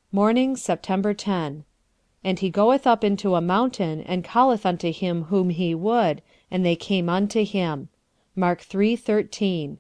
Morning, September 10. And he goeth up into a mountain, and calleth unto him whom he would, and they came unto him. Mark 3:13.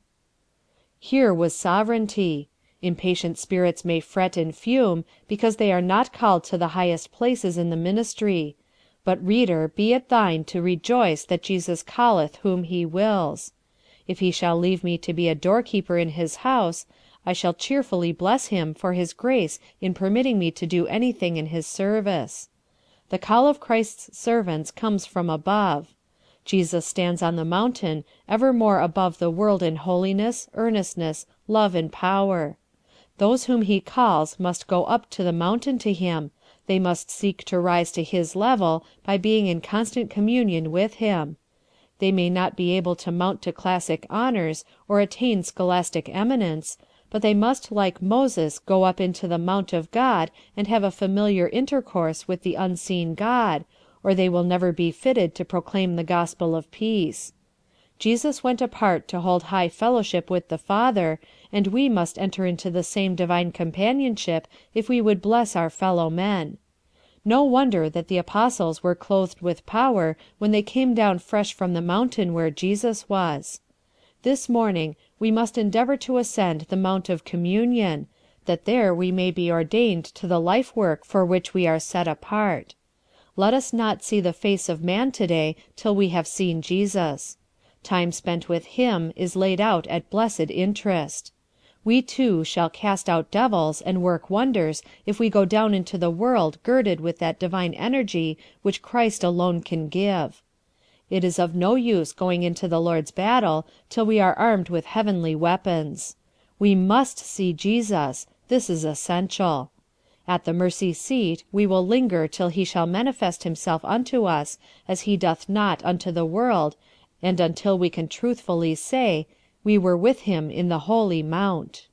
Here was sovereignty. Impatient spirits may fret and fume, because they are not called to the highest places in the ministry. But, reader, be it thine to rejoice that Jesus calleth whom he wills. If he shall leave me to be a doorkeeper in his house, I shall cheerfully bless him for his grace in permitting me to do anything in his service. The call of Christ's servants comes from above. Jesus stands on the mountain, evermore above the world in holiness, earnestness, love, and power. Those whom he calls must go up to the mountain to him, they must seek to rise to his level by being in constant communion with him. They may not be able to mount to classic honors or attain scholastic eminence, but they must like Moses go up into the mount of God and have a familiar intercourse with the unseen God, or they will never be fitted to proclaim the gospel of peace. Jesus went apart to hold high fellowship with the Father, and we must enter into the same divine companionship if we would bless our fellow men. No wonder that the apostles were clothed with power when they came down fresh from the mountain where Jesus was. This morning we must endeavor to ascend the mount of communion, that there we may be ordained to the life work for which we are set apart. Let us not see the face of man today till we have seen Jesus. Time spent with him is laid out at blessed interest. We too shall cast out devils and work wonders if we go down into the world girded with that divine energy which Christ alone can give. It is of no use going into the Lord's battle till we are armed with heavenly weapons. We must see Jesus. This is essential. At the mercy seat we will linger till he shall manifest himself unto us as he doth not unto the world, and until we can truthfully say, "We were with him in the holy mount."